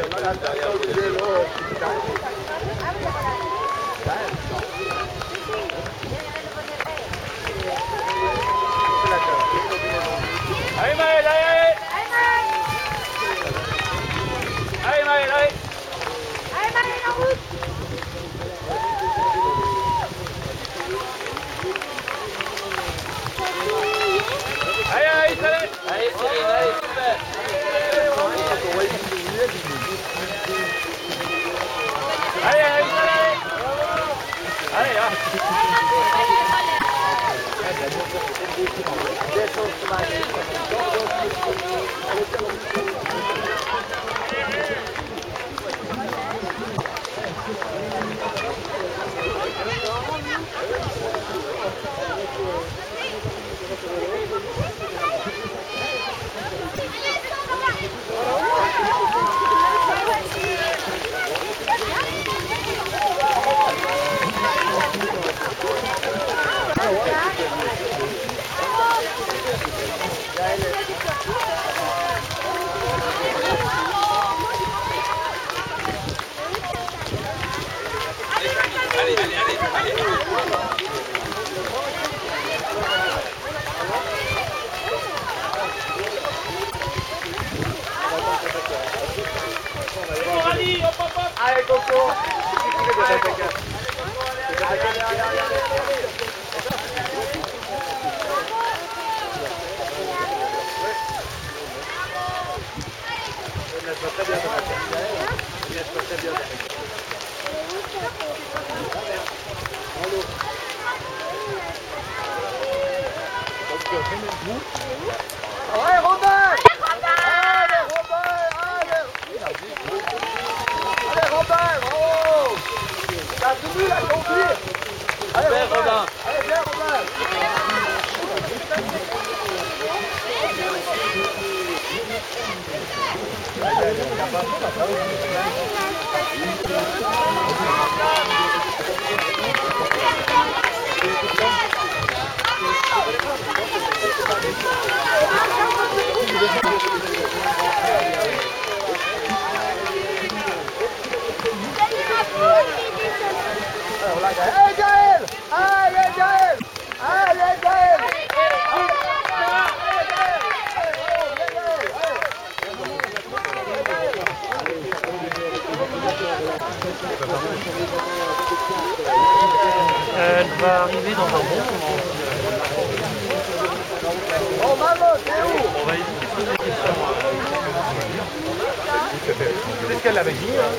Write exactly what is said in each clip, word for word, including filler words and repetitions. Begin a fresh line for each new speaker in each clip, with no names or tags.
Allez Maël, allez, allez. Allez Maël, allez.
Allez Maël, en route.
Allez, allez, allez. Allez, Céline, allez, super. Allez, allez, allez. Allez, là. Allez, allez, allez, allez. Bon, allez, hop, hop, hop. Allez, Coco. Allez, Coco. Allez, allez, allez, allez, allez. Il laisse pas très bien. Il laisse pas très bien.
Allez Robin!
Allez
Allez Robin! Allez! Allez Robin! Bravo! T'as tenu la conduite! Allez
Bien,
Robin!
Robin.
Allez bien Robin! Allez Gaël! Allez Gaël! Allez Gaël!
Elle va arriver dans un bon moment.
Oh maman, t'es où?
On va éviter de poser des questions.
C'est ce qu'elle avait dit, hein?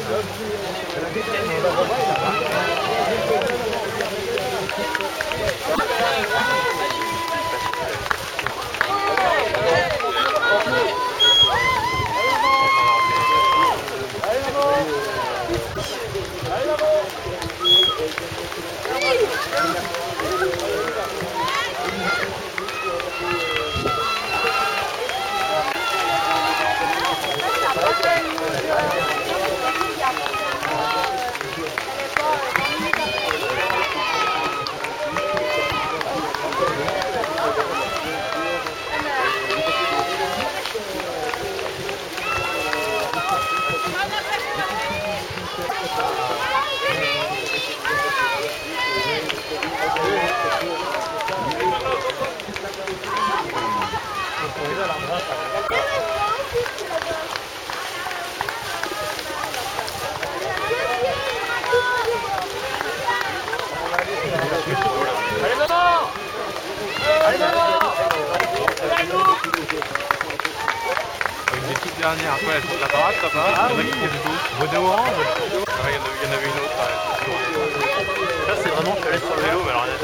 Allez maman. Allez maman.
Une équipe dernière, après, elle la parade, ça passe. Ah oui, il y avait d'autres. Bonnet orange. Il y en avait une autre. Ouais. Là, c'est vraiment, je suis allé sur le vélo, mais alors,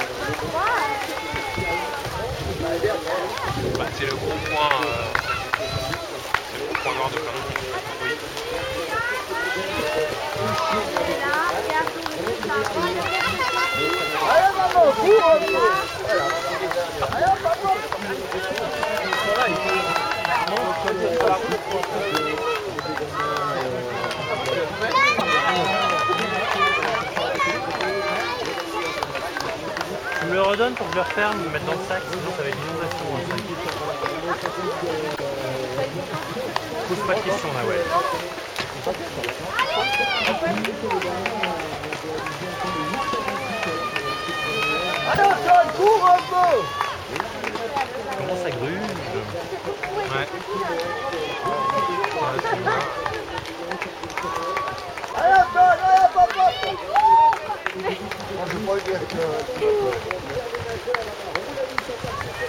bah, c'est le gros point. Euh, c'est le gros point noir de Paris. Oui.
Allez maman, cours! Allez maman!
Tu me le redonnes pour que je le referme, me mettre dans le sac, sinon ça va être une inondation dans le sac. Pose pas de questions là, ouais.
Allez, Antoine, cours un peu.